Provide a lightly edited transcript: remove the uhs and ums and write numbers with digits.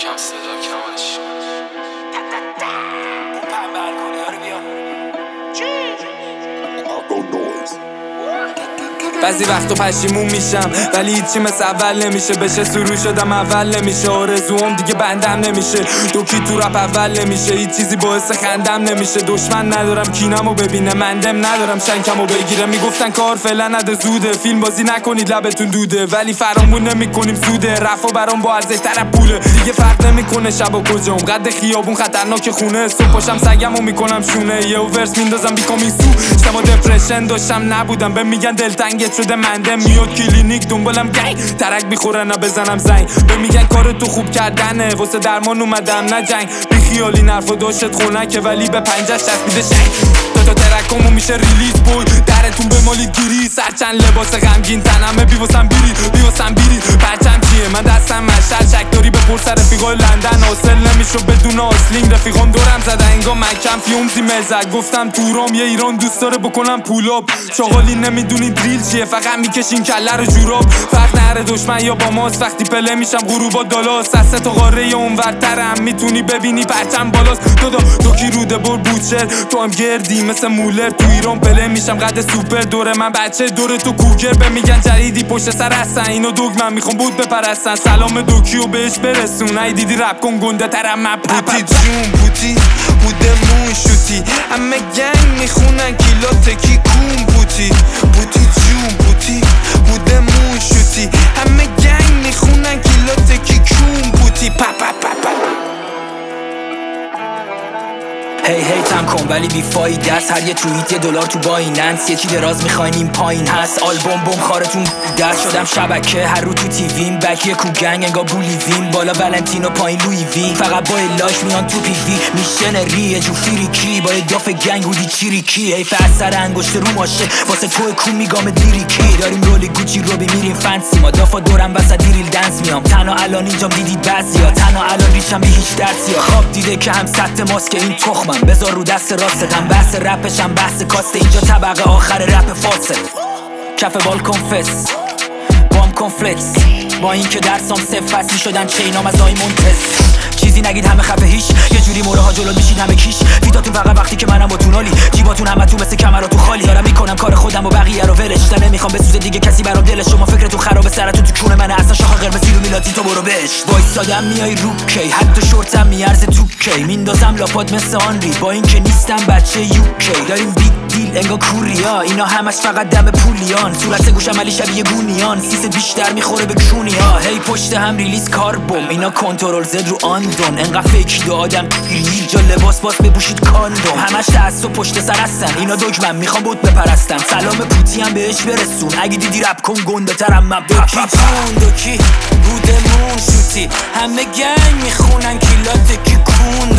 یکم صدا کمش اون پنبه الکلی ها رو بیار. بعضی وقتا پشیمون میشم ولی هیچی مثل اول نمیشه. بشه سرو شدم اول نمیشه. آرزوام دیگه بندم نمیشه. دوکی تو رپ اول نمیشه. هیچ چیزی باعث خندم نمیشه. دشمن ندارم کینمو ببینه. مندم ندارم شنکمو بگیره. میگفتن کار فعلا نده زوده. فیلم بازی نکنید لبتون دوده. ولی فرامون نمیکنیم سوده. رفا برام با ارزش تر پوله. دیگه فرق نمیکنه شب و کجام. قد خیابون خطرناک خونه. صبح پاشم سگمو میکنم شونه. یه ورس میندازم بیکامی سو. شما دپرشن داشتم نبودم. به میگن دلتنگت شده مندم. میاد کلینیک دنبالم گنگ. ترک میخورن بزنم زنگ. به میگن کار تو خوب کردنه. واسه درمان اومدم نه جنگ. بی خیالی نرفا داشت خونکه ولی به پنجش چسبیده شنگ. تا ترکامو میشه ریلیز بوی. درتون به مالید گیری. سرچند لباس غمگین تنمه بیواسم بیری پرچم چیه من دستم مشعل. شک داری به پرس رفیقای لندن. حاصل نمیشو بدون آسلینگ. رفیقام دورم زده انگار مکم فیومزی مزد. گفتم تورام یه ایران دوست داره بکنم پولاب. شغالی نمیدونی دریل چیه فقط میکشین کله رو جوراب. فرق نره دشمن یا با ماست. وقتی پله میشم غروبا دالاست. دسته تا قاره اونورترم میتونی ببینی پرچم بالاست. تو کی روده بر بوچر تو هم گردی مثل مولر. تو ایران پله میشم قد سوپر. دور من بچه دور تو کوگر. به میگن جریدی پشت سر هستن. اینو دوگ من میخوام بود بپرستن. سلام دوکیو بهش برسون. ای دیدی رپ کن گنده ترم من بوتی جون بوتی بودمون شوتی. همه گنگ میخونن کیلات کی کون بوتی. بوتی جون بوتی بودمون شوتی. همه گنگ میخونن کیلات کی کون بوتی. پا پا پا پا. هی تم کن ولی بی فایده است. هر یه توییت $1 تو بایننس. یکی دراز میخواین این پایین هست. آلبوم بوم خارتون دست شدم شبکه. هر رو تو تیویم بک یه کوگنگ انگار بولیویم. بالا ولنتینو پایین لوی وی. فقط با لاش میان تو پی وی. میشنری یه جو فریکی با یه داف گنگ بودی چیریکی. هی اثر انگشت رو ماشه واسه تو کو میگام دیریکی. داریم رولی گوچی رو میریم فنسی. ما دافا دورم وسط دیریل دنس میام. تنها الان اینجام دیدید بعضیا. تنها الان ریچم بی هیچ درسیا. خواب دیده که هم سطح ماسک این تخمم. بذار رو دست راستم. بحث رپشم بحث کاسته. اینجا طبقه آخر رپ فاسد. کف بال کنفس بام کنفلکس. با این که درسام صفر فصلی شدن چینام از آی منتس. چیزی نگید همه خفه هیچ. یه جوری موره ها جلو میشید همه کیش. ویداتون فقط وقتی که منم با تونالی. جیباتون همه تو مثل کمراتون خالی. دارم میکنم کار خودم و بقیه رو ولش. تا نمیخوام بسوزه دیگه کسی برام دلش. شما فکرتون خرابه سرتون تو کونه منه. اصلا شاخ قرمزی رو میلاتی تو برو بش. وایسادم میای رو کی. حتی شورتم میارزه تو کی. میندازم لاپات مثل آنری. با این که نیستم بچه یوکی. داریم بیگ دیل انگار کوریا. اینا همش فقط دم پولیان. صورت گوشم علی شبیه گونیان. سیست بیشتر میخوره به کونیا. هی پشت هم ریلیز کاربوم. اینا کنترل زد رو آندون. انقدر فیک دو آدم اینجا لباس باز بپوشید کاندوم. همش تعصب پشت سر هستن. اینا دگمن میخوام بود بپرستن. سلام پوتی هم بهش برسون. اگه دیدی رپ کن گنده ترم من. دوکی جون دوکی بودمون شوتی. همه گنگ میخونن کیلات کی کون